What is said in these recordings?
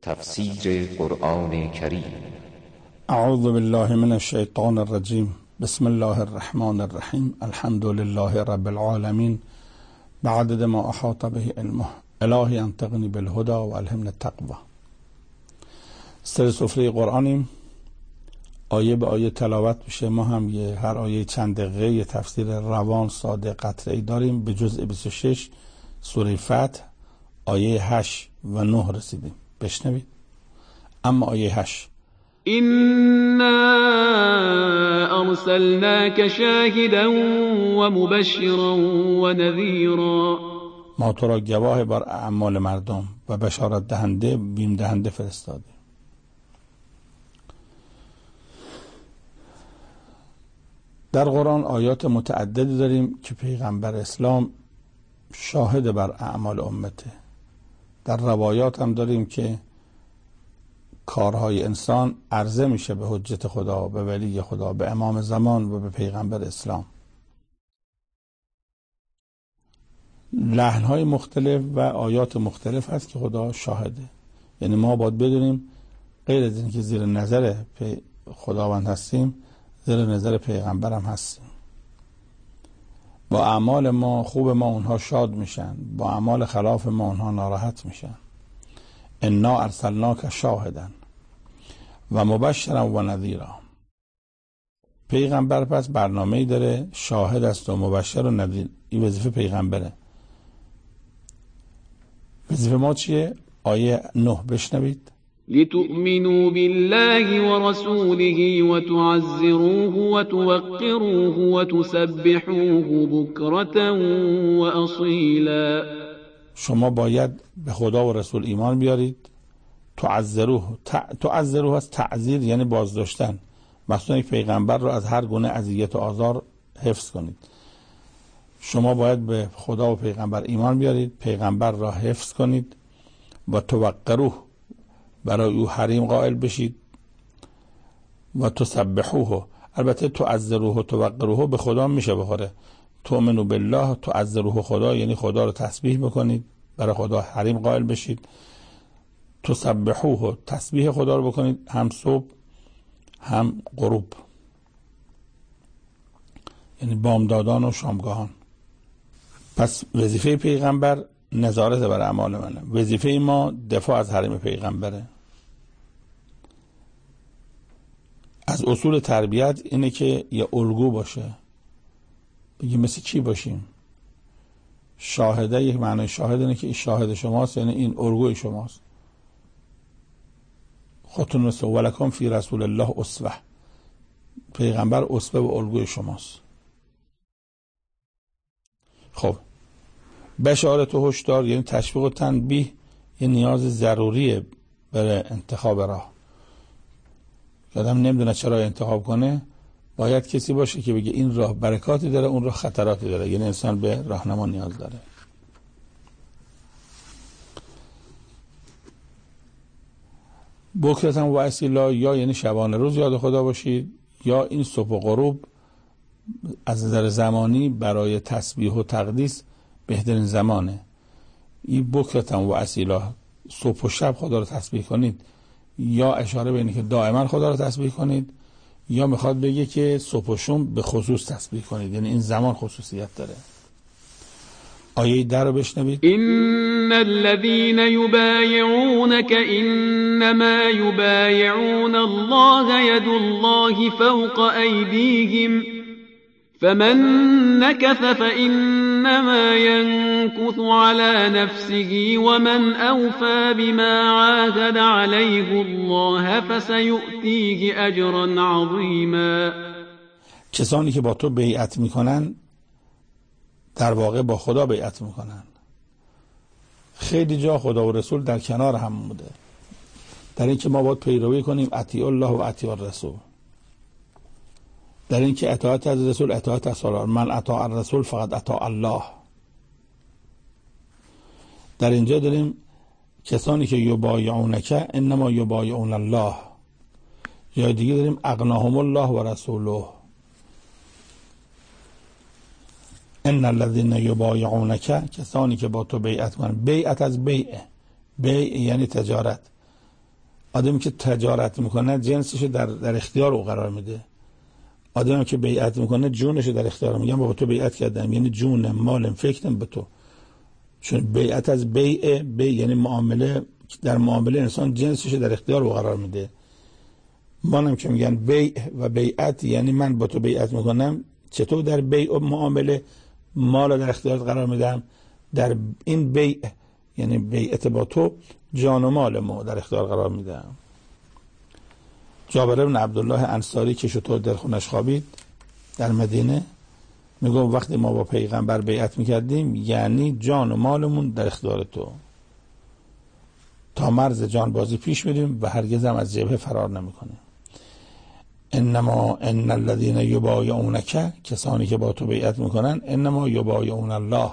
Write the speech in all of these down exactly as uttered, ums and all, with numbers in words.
تفسیر قرآن کریم. اعوذ بالله من الشیطان الرجیم. بسم الله الرحمن الرحیم. الحمد لله رب العالمین بعدد ما احاط به علمه. الهی انطقنی بالهدى و الهمنا التقوى. سر سفره قرآنیم، آیه به آیه تلاوت میشه. ما هم یه هر آیه چند دقیقه یه تفسیر روان ساده قطعی داریم. به جزء بیست و شش سوره فتح آیه هشت و نه رسیدیم. بشنوید. اما آیه هشت: إنا أرسلناك شاهدا ومبشرا ونذيرا. ما تو را گواه بر اعمال مردم و بشارت دهنده بیم دهنده فرستادیم. در قرآن آیات متعددی داریم که پیغمبر اسلام شاهد بر اعمال امته. در روایات هم داریم که کارهای انسان عرضه میشه به حجت خدا، به ولی خدا، به امام زمان و به پیغمبر اسلام. لحنهای مختلف و آیات مختلف هست که خدا شاهده. یعنی ما باید بدونیم غیر از این که زیر نظر خداوند هستیم، زیر نظر پیغمبر هم هستیم. با اعمال ما خوب ما اونها شاد میشن، با اعمال خلاف ما اونها ناراحت میشن. انا ارسلناک شاهدا و مبشرا و نذیرا. پیغمبر پس برنامه‌ای داره، شاهد است و مبشر و نذیر. این وظیفه پیغمبره. وظیفه ما چیه؟ آیه نه بشنوید. لتؤمنوا بالله ورسوله وتعزروه وتوقروه وتسبحوه بكرة وأصيلا. شما باید به خدا و رسول ایمان بیارید. تعزروه، تعزروه از تعزیر یعنی بازداشتن. مثلا یک پیغمبر رو از هر گونه اذیت و آزار حفظ کنید. شما باید به خدا و پیغمبر ایمان بیارید، پیغمبر را حفظ کنید. و توقروه، برای او حریم قائل بشید. و تسبحوه، البته تعزروه و توقروه به خدا میشه بخوره. تؤمنوا بالله، تعزروه خدا یعنی خدا رو تسبیح بکنید، برای خدا حریم قائل بشید. تسبحوه، تسبیح خدا رو بکنید، هم صبح هم غروب، یعنی بامدادان و شامگاهان. پس وظیفه پیغمبر نظارت بر اعمال منه. وظیفه ما دفاع از حریم پیغمبره. از اصول تربیت اینه که یه الگو باشه. بگیم مثل چی باشیم؟ شاهده، یک معنی شاهد اینه که این شاهد شماست، یعنی این الگوی شماست. خودتون مثل ولکم فی رسول الله اسوه. پیغمبر اسوه و الگوی شماست. خب بشارت و هشدار یعنی تشویق و تنبیه، یه نیاز ضروریه برای انتخاب راه. آدم نمیدونه چرا انتخاب کنه، باید کسی باشه که بگه این راه برکاتی داره، اون راه خطراتی داره. یعنی انسان به راهنما نیاز داره. بکرتن و اصیلا، یا یعنی شبانه روز یاد خدا باشید، یا این صبح و غروب از نظر زمانی برای تسبیح و تقدیس بهترین زمانه. این بکرتن و اصیلا، صبح و شب خدا رو تسبیح کنید، یا اشاره به اینه که دائما خدا رو تسبیح کنید، یا میخواد بگه که صبح و شب به خصوص تسبیح کنید، یعنی این زمان خصوصیت داره. آیه در رو بشنوید. ان الذين يبايعونك انما يبايعون الله يد الله فوق ايديهم فمن نكث فانما ينكث على نفسه ومن اوفى بما عاهد عليه الله فسيؤتيه اجرا عظيما. کسانی که با تو بیعت میکنن در واقع با خدا بیعت میکنن. خیلی جا خدا و رسول در کنار هم بوده، در این که ما باید پیروی کنیم اطیع الله و اطیع الرسول، در این که اطاعت از رسول اطاعت از الله، من اطاع الرسول فقط اطاع الله. در اینجا داریم کسانی که یبایعونک انما یبایعون الله. یا دیگه داریم اغناهم الله و رسوله. ان الذين یبایعونک، کسانی که با تو بیعت کنن. بیعت از بیع، بیع یعنی تجارت. آدمی که تجارت میکنه جنسش در در اختیار او قرار میده. آدمی که بیعت میکنه جونش در اختیار. میگم بابا تو بیعت کردم، یعنی جونم، مالم، فکرم به تو. چون بیعت از بیع، بیع یعنی معامله، در معامله انسان جنسش در اختیار او قرار میده. مانم که میگن بیع و بیعت یعنی من با تو بیعت میکنم، چطور در بیع و معامله مال در اختیار قرار میدم؟ در این بیع یعنی بیعت با تو جان و مال ما در اختیار قرار میدم. جابر بن عبدالله انصاری که شطور در خونش خوابید در مدینه میگه وقتی ما با پیغمبر بیعت میکردیم یعنی جان و مالمون در اختیار تو، تا مرز جان بازی پیش میریم و هرگز هم از جبهه فرار نمیکنیم. انما ان الذين يبايعونك، کسانی که با تو بیعت میکنن، انما یبایعون الله.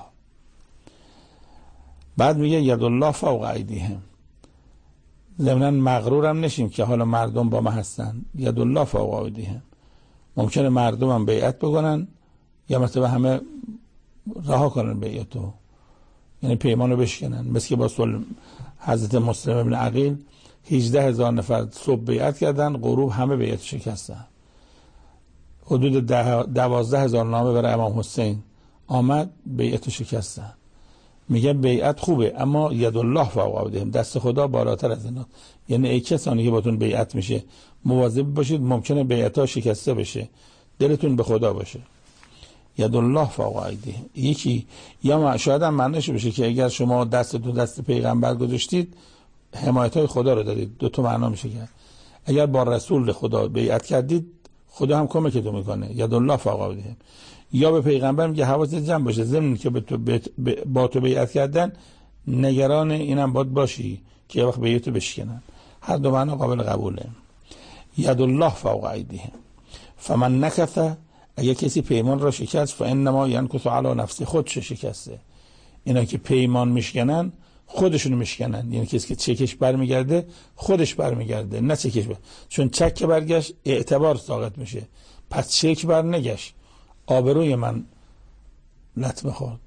بعد میگه ید الله فوق ایدیهم. ضمناً مغرورم نشیم که حالا مردم با ما هستن. ید الله فوق ایدیهم. ممکنه مردم هم بیعت بکنن یا مثلا همه رها کنن بیعتو، یعنی پیمانو بشکنن. مثل که با صلح حضرت مسلم ابن عقیل هجده هزار نفر صبح بیعت کردن، غروب همه بیعت شکستن. حدود دوازده هزار نامه برای امام حسین آمد، بیعت شکستن. میگه بیعت خوبه اما ید الله فوق ایدیهم، دست خدا بالاتر از اینا. یعنی ای کسانی که باتون بیعت میشه مواظب باشید، ممکنه بیعت‌ها شکسته بشه، دلتون به خدا باشه. ید الله فوق ایدیهم. یکی یا شاید هم معنیش بشه که اگر شما دست تو دست پیغمبر گذاشتید حمایت های خدا رو دارید. دو تا معنا میشه که اگر با رسول خدا بیعت کردید خدا هم کمکتون میکنه، ید الله فوق ایدیهم. یا به پیغمبر میگه حواست جمع باشه، ضمن که به تو با تو بیعت کردن نگران اینم باید باشی که یه وقت بیعتو بشکنن. هر دو معنا قابل قبوله. ید الله فوق ایدیهم. فمن نکث، اگه کسی پیمان را شکست، فانما ینکث علی نفسه، خودش شکسته. اینا که پیمان میشکنن خودشون میشکنن، یعنی کسی که چکش برمیگرده خودش برمیگرده، نه چکش بر. چون چک که برگشت اعتبار ساقط میشه، پس چک بر نگشت، آبروی من لطمه خورد.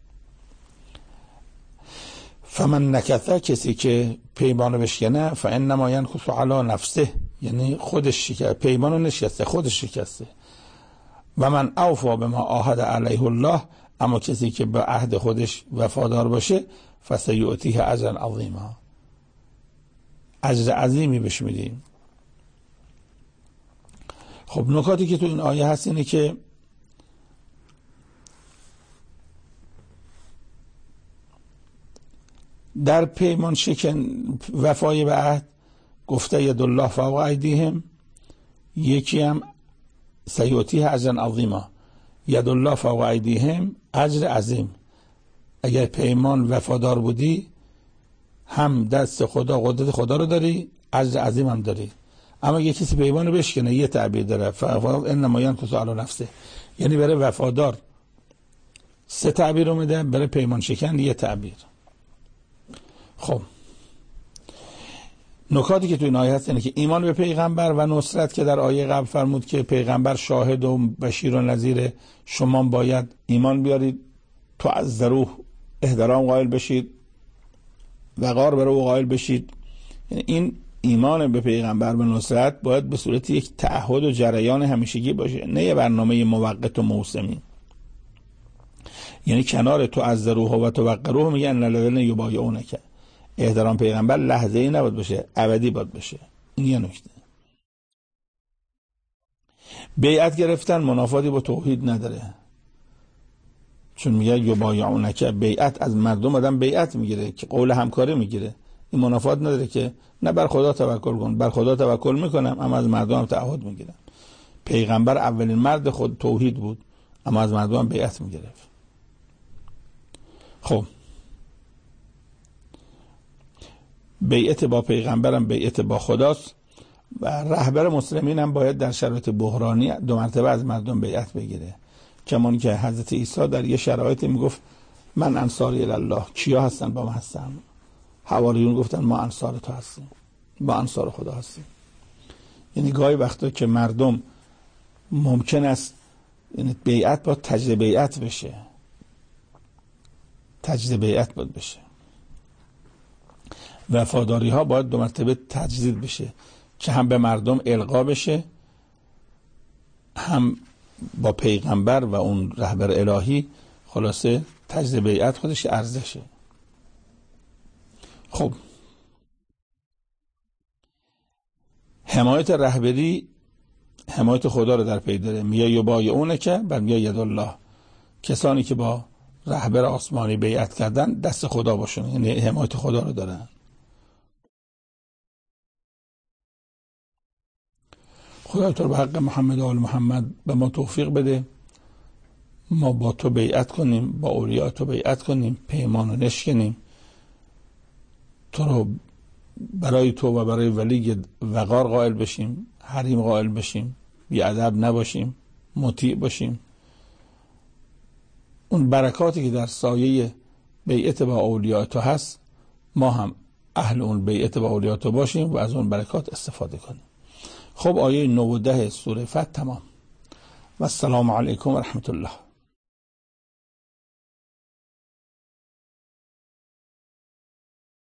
فمن نکث، کسی که پیمانو بشکنه، فانما ینکث علی نفسه، یعنی خودش شکسته، پیمانو نشکسته، خودش شکسته. و من اوفا بما عاهد علیه الله، اما کسی که به عهد خودش وفادار باشه، فسیؤتیه اجرا عظیما، اجر عظیمی بهش میدیم. خب نکاتی که تو این آیه هست اینه که در پیمان شکن وفای به عهد گفته ید الله فوق ایدیهم، یکی هم سیؤتیه اجرا عظیما، ید الله فوق ایدیهم، اجر عظیم. اگر پیمان وفادار بودی هم دست خدا، قدرت خدا رو داری، اجر عظیم هم داری. اما اگه کسی پیمانو بشکنه یه تعبیر داره، فوق انما ینکث علی نفسه، یعنی برای وفادار سه تعبیر اومده، برای پیمان شکن یه تعبیر. خب نکاتی که تو این آیه هست اینه که ایمان به پیغمبر و نصرت که در آیه قبل فرمود که پیغمبر شاهد و بشیر و نذیر، شما باید ایمان بیارید، تو از ذروح احترام قائل بشید، وقار برای او قائل بشید. یعنی این ایمان به پیغمبر و نصرت باید به صورت یک تعهد و جریان همیشگی باشه، نه یه برنامه موقت و موسمی. یعنی کنار تو از ذروح و توقروه میگه ان الذین یبایعونک، احترام پیغمبر لحظه ای نباید باشه، ابدی باید باشه. این یه نکته. بیعت گرفتن منافاتی با توحید نداره، چون میگه یبایعونک، بیعت از مردم آدم بیعت میگیره که قول همکاری میگیره، این منافات نداره که نه بر خدا توکل کن، بر خدا توکل میکنم اما از مردم هم تعهد میگیرم. پیغمبر اولین مرد خود توحید بود اما از مردم هم بیعت میگرفت. خب بیعت با پیغمبرم بیعت با خداست و رهبر مسلمین هم باید در شرایط بحرانی دو مرتبه از مردم بیعت بگیره. کمان که حضرت عیسی در یه شرایطی میگفت من انصاری الله، کیا هستن با من هستن؟ حواریون گفتن ما انصار تو هستیم، ما انصار خدا هستیم. یعنی گاهی وقتا که مردم ممکن است یعنی بیعت با تجدید بیعت بشه، تجدید بیعت باید بشه. وفاداری ها باید دو مرتبه تجدید بشه که هم به مردم القا بشه، هم با پیغمبر و اون رهبر الهی خلاصه تجدید بیعت خودش ارزشه. خب حمایت رهبری حمایت خدا رو در پی داره. میگه یبایعونه که بر میگه ید الله، کسانی که با رهبر آسمانی بیعت کردن دست خدا باشون، یعنی حمایت خدا رو دارن. خدا تو به حق محمد و آل محمد به ما توفیق بده، ما با تو بیعت کنیم، با اولیاء تو بیعت کنیم، پیمان رو نشکنیم، تو رو برای تو و برای ولی وقار قائل بشیم، حریم قائل بشیم، بی ادب نباشیم، مطیع باشیم. اون برکاتی که در سایه بیعت با اولیاء تو هست، ما هم اهل اون بیعت با اولیاء تو باشیم و از اون برکات استفاده کنیم. خب آیه نه و ده سوره فتح تمام. و السلام علیکم و رحمت الله.